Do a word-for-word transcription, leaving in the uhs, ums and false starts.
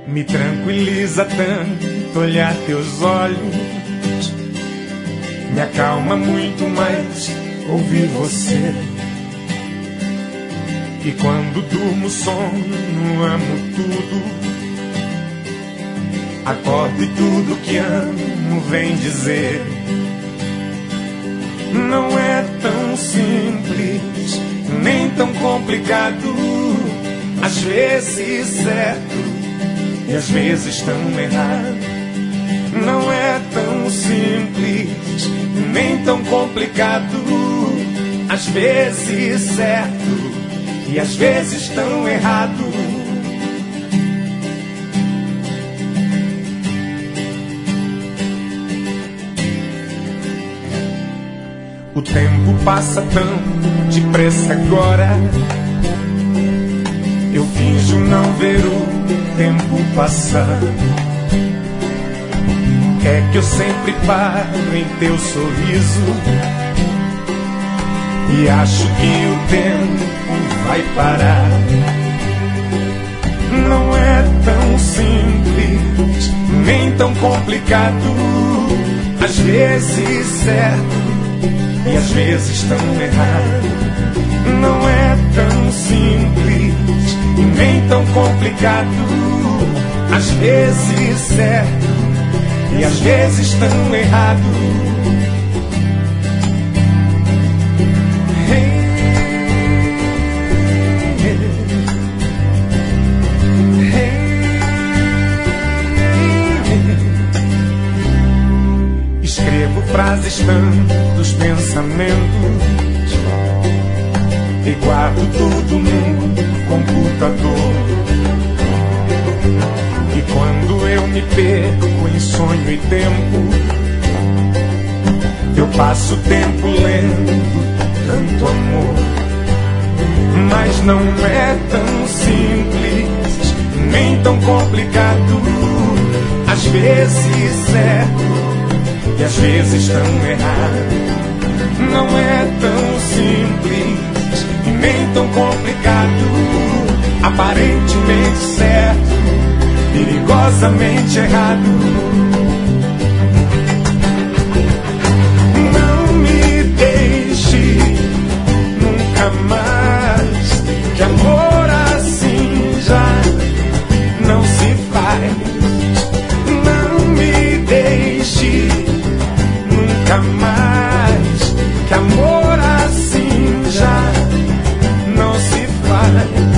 Me tranquiliza tanto olhar teus olhos, me acalma muito mais ouvir você. E quando durmo sono, amo tudo, acordo e tudo que amo vem dizer. Não é tão simples, nem tão complicado, às vezes certo e às vezes tão errado. Não é tão simples, nem tão complicado, às vezes certo e às vezes tão errado. O tempo passa tão depressa agora, eu finjo não ver o tempo passar. É que eu sempre paro em teu sorriso e acho que o tempo vai parar. Não é tão simples, nem tão complicado, às vezes certo e às vezes tão errado. Não é tão simples e nem tão complicado, às vezes certo e às vezes tão errado. Escrevo frases tantos pensamentos e guardo tudo no computador. E quando eu me perco em sonho e tempo, eu passo tempo lendo tanto amor. Mas não é tão simples, nem tão complicado, às vezes certo e às vezes tão errado. Não é tão simples e nem tão complicado, aparentemente certo, perigosamente errado. Não me deixe nunca mais, que amor assim já não se faz. Não me deixe nunca mais, que amor assim já não se faz.